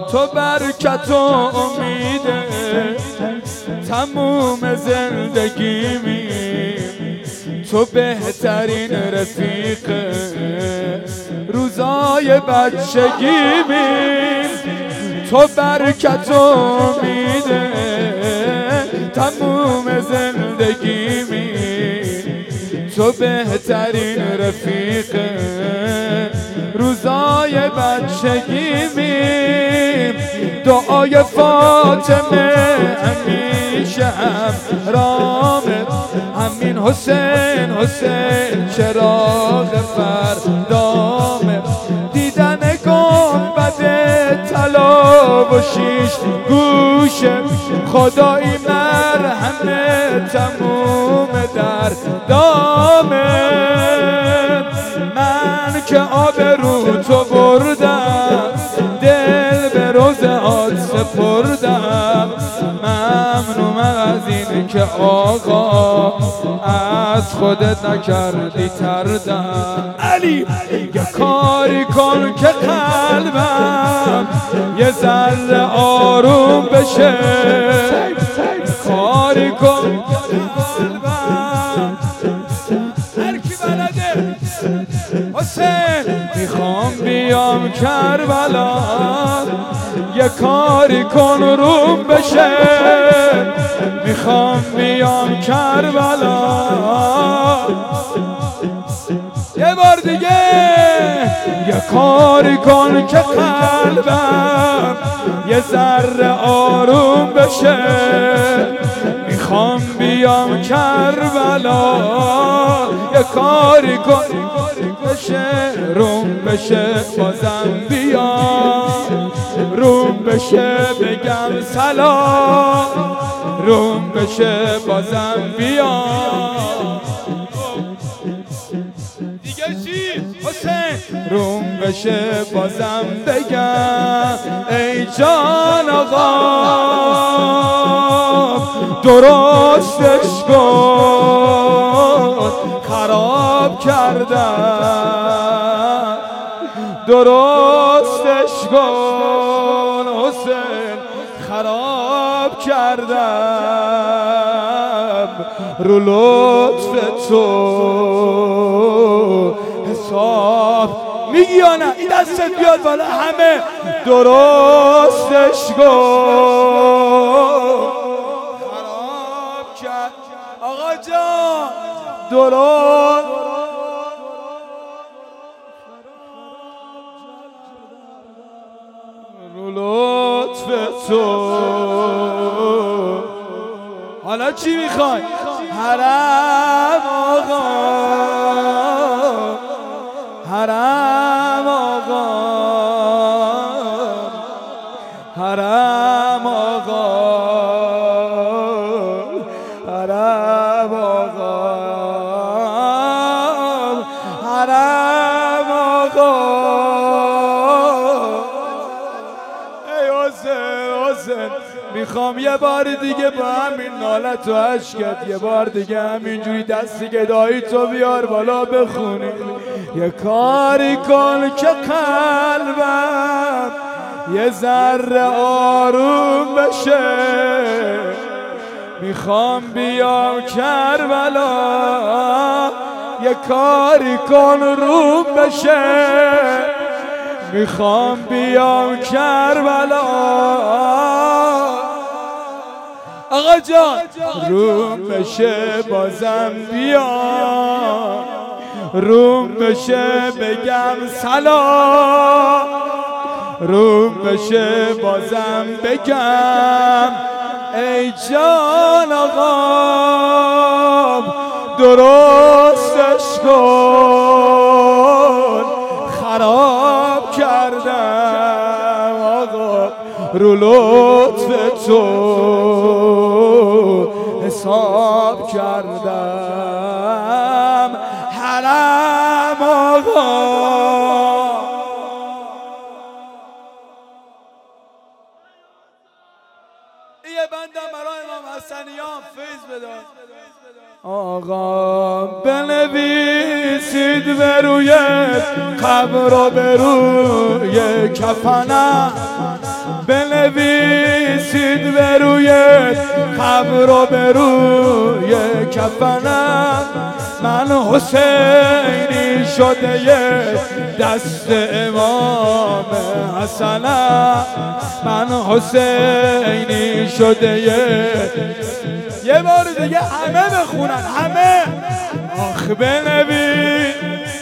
تو برکت و امیده تموم زندگیمی، تو بهترین رفیق روزای بچگیمی، تو برکت و امیده تموم زندگیمی، تو بهترین رفیق روزای بچگیمی. دعای فاطمه همیشه همراهمه، همین حسین حسین چراغ فردامه. دیدن گنبد طلا و شیش گوشه، خدایی مرهم تموم در دامه. من که آبرو تو بردم، دل به روزهات سپردم. ممنونم از این که آقا از خودت نکردی تردم. علی یه کاری کن که قلبم یه ذره آروم بشه، کاری کن که قلبم هر کی بلده. حسین میخوام بیام کربلا، یه کاری کن روم بشه. میخوام بیام کربلا، یه بار دیگه. یه کاری کن که قلبم یه ذره آروم بشه. میخوام بیام کربلا، یه کاری کن بشه، روم بشه بازم بیام، روم بشه بگم سلام، روم بشه بازم بیام. دیگه چی؟ حسین روم بشه بازم بگم ای جان آقا درستش کن، خراب کردم درستش کن. حسین خراب کردم رو لطف تو حساب. میگی یا نه؟ این دستت بیاد بالا همه. درستش کن، خراب کرد آقا جان. درست رو لطف تو. حالا چی میخوای؟ حرم آقا، حرم آقا، حرم آقا، حرم آقا، حرم آقا. ای حسین حسین میخوام یه بار دیگه با همین نالت و عشقت یه بار دیگه همینجوری دستی گدایی تو بیار بالا بخونی. یه کاری کن که قلبم یه ذره آروم بشه. میخوام بیام کربلا، یه کاری کن روم بشه. میخوام بیام کربلا آقا جان، روم بشه بازم بیام، روم بشه بگم سلام، روم بشه بازم بگم ای جان آقا درستش کن. خراب کردم آقا رو لطف تو حساب کردم. حرم آقا یه بندم برای امام حسنیان فیض بداد. آقا بنویسید به روی قبر و به روی کفنم کشید به روی قبر و به روی کفنم من حسینی شده دست امام حسنم من حسینی شده یه بار دیگه همه بخونن همه آخ بنویس